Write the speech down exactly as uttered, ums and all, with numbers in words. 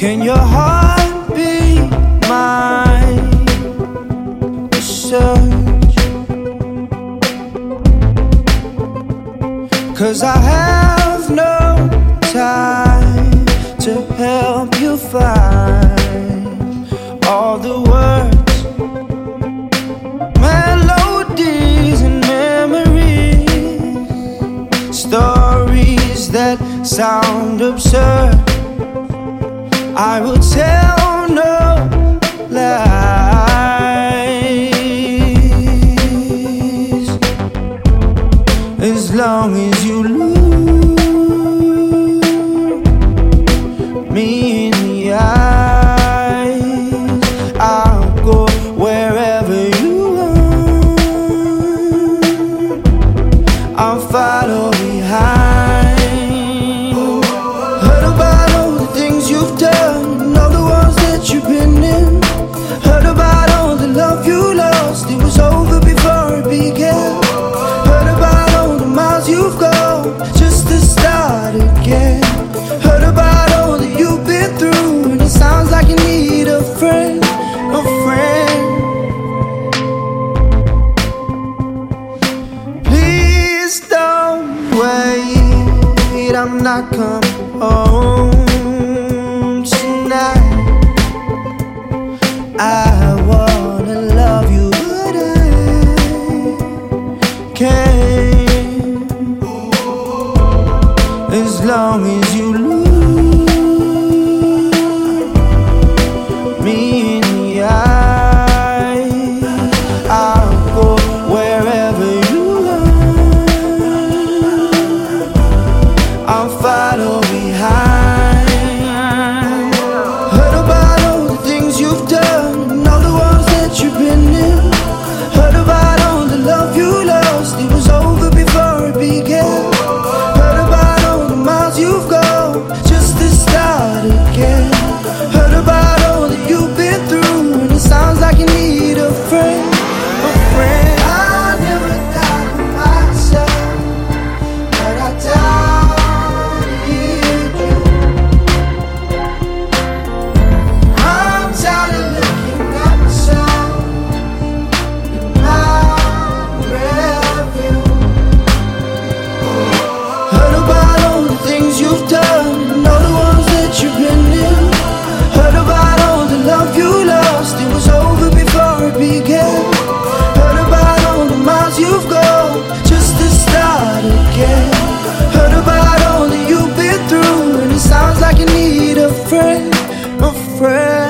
Can your heart be my search? 'Cause I have no time to help you find all the words, melodies and memories, stories that sound absurd. I will tell no lies as long as you look me in the eyes. I'll go wherever you want. I'll follow behind. Heard about all the things you've done, all the wars that you've been in. Heard about all the love you lost, it was over before it began. Heard about all the miles you've gone just to start again. Heard about all that you've been through, and it sounds like you need a friend, a friend. Please don't wait, I'm not coming home tonight. I wanna love you, but I can't. As long as you look me in the eye, I'll go wherever you are. I'll follow behind. Heard about all the things you've done, and all the wars that you've been in. Heard about all the love you lost, it was over before it began. Heard about all the miles you've gone just to start again. Heard about all that you've been through, and it sounds like you need a friend, a friend. I never thought of myself, but I doubted you. I'm tired of looking at myself in my rearview. Heard about all the things you've done, and all the ones that you've been in. Heard about all the love you lost, it was over before it began. Heard about all the miles you've gone just to start again. Heard about all that you've been through, and it sounds like you need a friend, a friend.